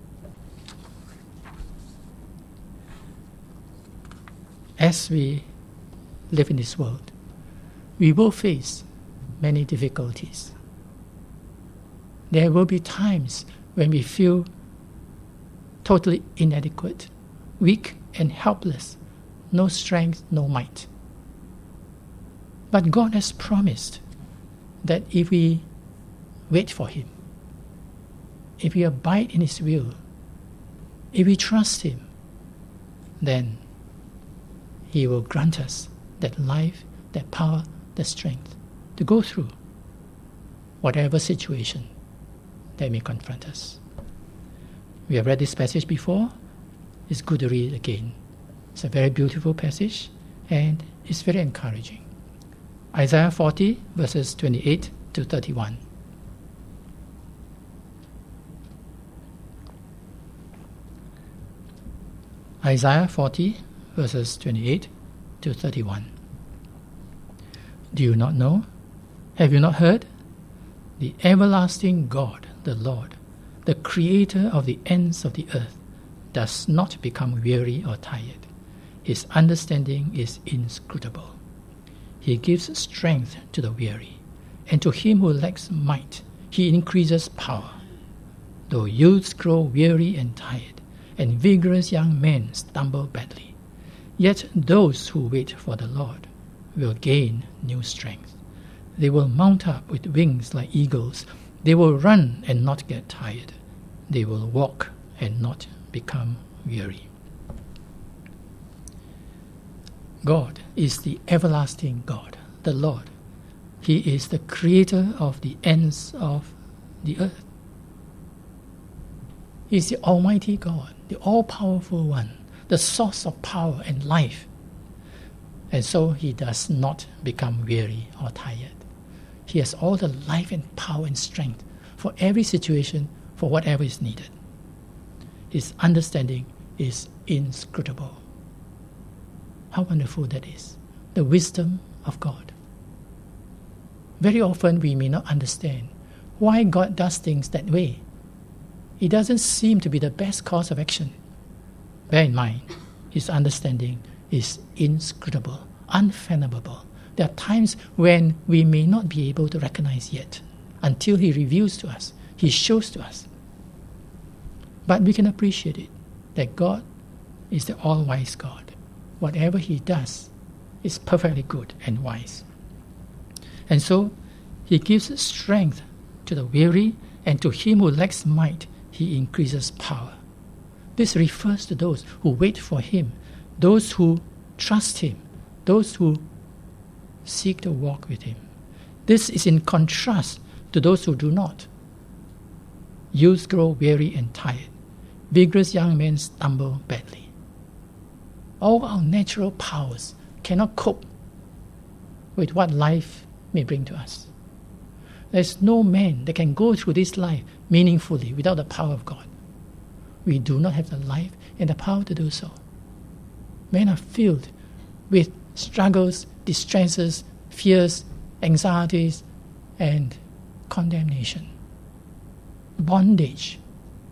As we live in this world, we will face many difficulties. There will be times when we feel totally inadequate, weak and helpless, no strength, no might. But God has promised that if we wait for Him, if we abide in His will, if we trust Him, then He will grant us that life that power, that strength to go through whatever situation that may confront us. We have read this passage before. It's good to read it again. It's a very beautiful passage and it's very encouraging. Isaiah forty, verses twenty-eight to thirty-one. Isaiah forty, verses twenty-eight to thirty-one. Do you not know? Have you not heard? The everlasting God, the Lord, the creator of the ends of the earth, does not become weary or tired. His understanding is inscrutable. He gives strength to the weary, and to him who lacks might, he increases power. Though youths grow weary and tired, and vigorous young men stumble badly, yet those who wait for the Lord will gain new strength. They will mount up with wings like eagles. They will run and not get tired. They will walk and not become weary. God is the everlasting God, the Lord. He is the creator of the ends of the earth. He is the Almighty God, the all-powerful one, the source of power and life. And so he does not become weary or tired. He has all the life and power and strength for every situation, for whatever is needed. His understanding is inscrutable. How wonderful that is. The wisdom of God. Very often we may not understand why God does things that way. It doesn't seem to be the best course of action. Bear in mind, his understanding is inscrutable, unfathomable. There are times when we may not be able to recognize yet, until he reveals to us, he shows to us. But we can appreciate it, that God is the all-wise God. Whatever he does is perfectly good and wise. And so, he gives strength to the weary, and to him who lacks might, he increases power. This refers to those who wait for him, those who trust him, those who seek to walk with him. This is in contrast to those who do not. Youths grow weary and tired. Vigorous young men stumble badly. All our natural powers cannot cope with what life may bring to us. There's no man that can go through this life meaningfully without the power of God. We do not have the life and the power to do so. Men are filled with struggles, distresses, fears, anxieties, and condemnation. Bondage.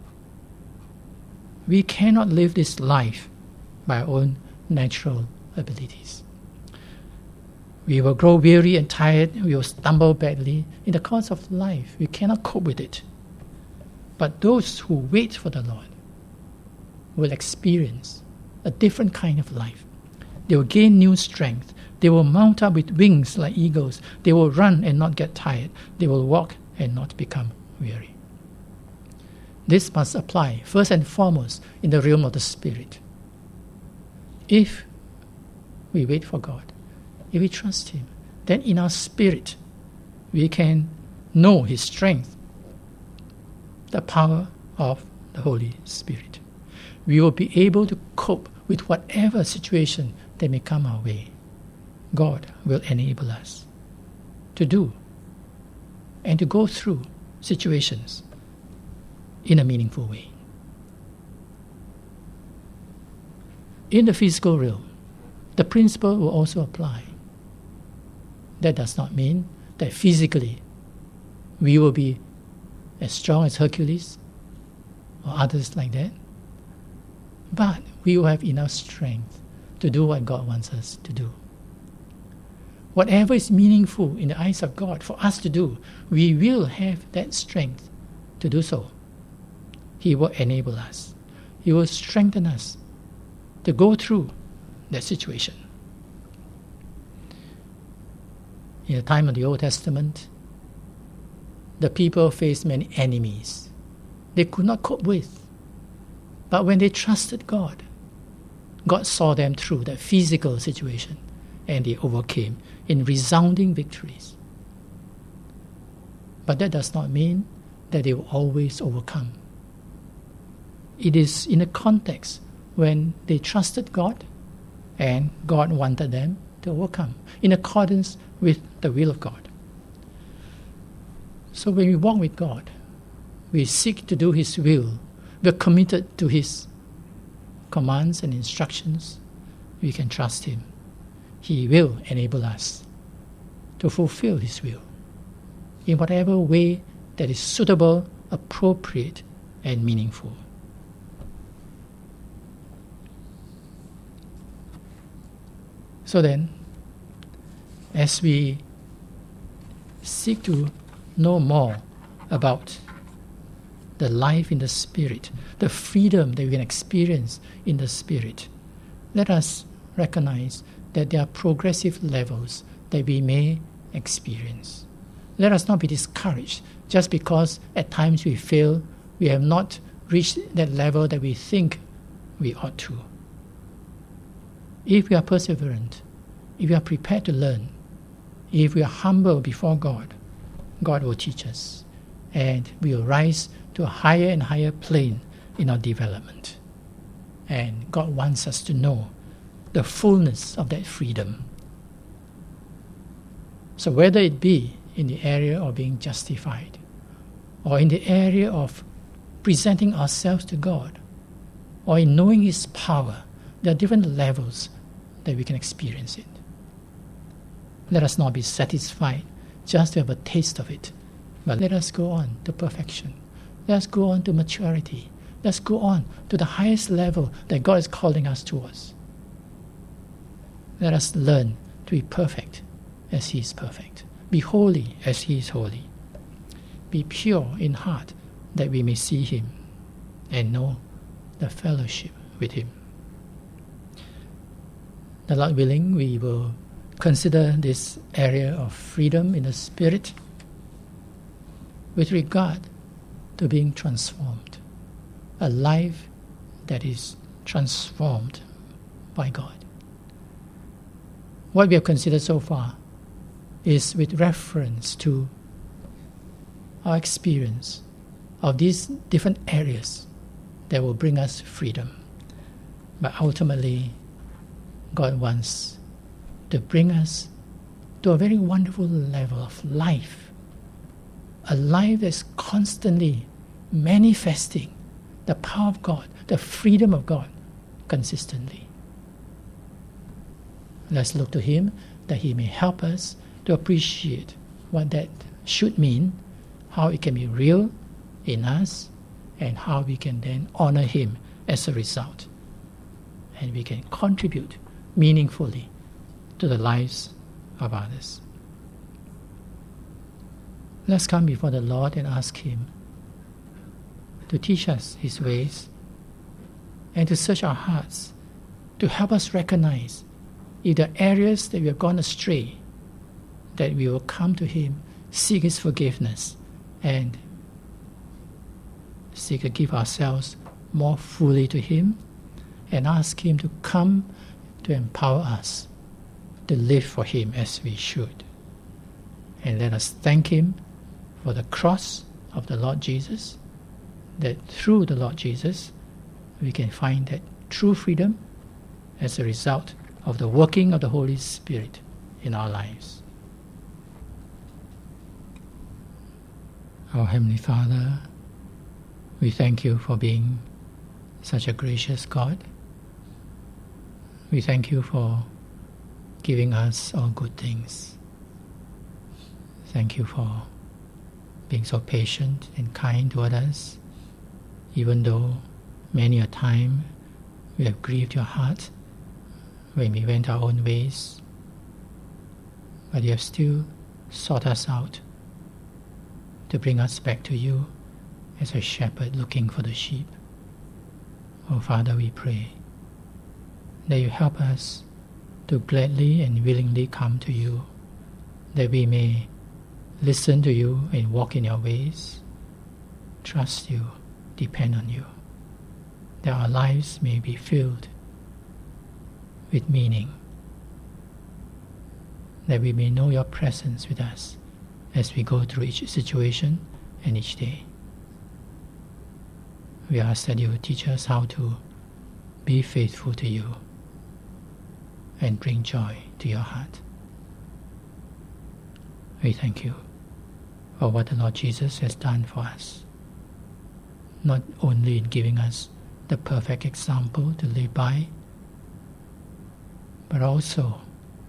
We cannot live this life by our own natural abilities. We will grow weary and tired, we will stumble badly. In the course of life, we cannot cope with it. But those who wait for the Lord will experience a different kind of life. They will gain new strength. They will mount up with wings like eagles. They will run and not get tired. They will walk and not become weary. This must apply first and foremost in the realm of the Spirit. If we wait for God, if we trust him, then in our spirit we can know his strength, the power of the Holy Spirit. We will be able to cope with whatever situation that may come our way. God will enable us to do and to go through situations in a meaningful way. In the physical realm, the principle will also apply. That does not mean that physically we will be as strong as Hercules or others like that, but we will have enough strength to do what God wants us to do. Whatever is meaningful in the eyes of God for us to do, we will have that strength to do so. He will enable us. He will strengthen us to go through that situation. In the time of the Old Testament, the people faced many enemies they could not cope with. But when they trusted God, God saw them through that physical situation and they overcame in resounding victories. But that does not mean that they will always overcome. It is in a context when they trusted God and God wanted them to overcome in accordance with the will of God. So when we walk with God, we seek to do His will. We are committed to His commands and instructions. We can trust Him. He will enable us to fulfill His will in whatever way that is suitable, appropriate, and meaningful. So then, as we seek to know more about the life in the Spirit, the freedom that we can experience in the Spirit, let us recognize that there are progressive levels that we may experience. Let us not be discouraged just because at times we feel we have not reached that level that we think we ought to. If we are perseverant, if we are prepared to learn, if we are humble before God, God will teach us, and we will rise to a higher and higher plane in our development. And God wants us to know the fullness of that freedom. So whether it be in the area of being justified, or in the area of presenting ourselves to God, or in knowing His power, there are different levels that we can experience it. Let us not be satisfied just to have a taste of it, but let us go on to perfection. Let us go on to maturity. Let's go on to the highest level that God is calling us towards. Let us learn to be perfect as He is perfect. Be holy as He is holy. Be pure in heart that we may see Him and know the fellowship with Him. The Lord willing, we will consider this area of freedom in the Spirit with regard to being transformed. A life that is transformed by God. What we have considered so far is with reference to our experience of these different areas that will bring us freedom. But ultimately, God wants to bring us to a very wonderful level of life, a life that's constantly manifesting the power of God, the freedom of God, consistently. Let's look to Him that He may help us to appreciate what that should mean, how it can be real in us, and how we can then honor Him as a result. And we can contribute meaningfully to the lives of others. Let's come before the Lord and ask Him to teach us His ways and to search our hearts, to help us recognize if there are areas that we have gone astray, that we will come to Him, seek His forgiveness, and seek to give ourselves more fully to Him, and ask Him to come to empower us to live for Him as we should. And let us thank Him for the cross of the Lord Jesus, that through the Lord Jesus we can find that true freedom as a result of the working of the Holy Spirit in our lives. Our Heavenly Father, we thank You for being such a gracious God. We thank You for giving us all good things. Thank You for being so patient and kind toward us, even though many a time we have grieved Your heart when we went our own ways. But You have still sought us out to bring us back to You as a shepherd looking for the sheep. Oh Father, we pray that You help us to gladly and willingly come to You, that we may listen to You and walk in Your ways, trust You, depend on You, that our lives may be filled with meaning, that we may know your presence with us as we go through each situation and each day. We ask that you teach us how to be faithful to you and bring joy to your heart. We thank you for what the Lord Jesus has done for us, not only in giving us the perfect example to live by, but also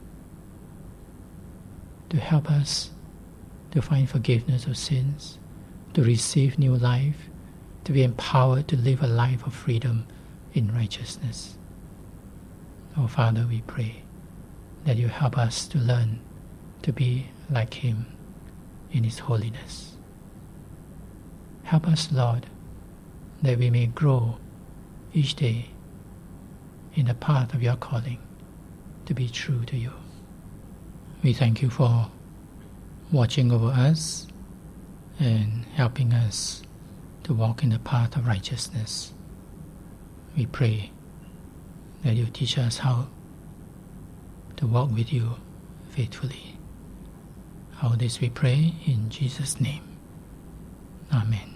to help us to find forgiveness of sins, to receive new life, to be empowered to live a life of freedom in righteousness. Oh Father, we pray that you help us to learn to be like Him in His holiness. Help us, Lord, that we may grow each day in the path of your calling to be true to you. We thank you for watching over us and helping us to walk in the path of righteousness. We pray that you teach us how to walk with you faithfully. All this we pray in Jesus' name. Amen.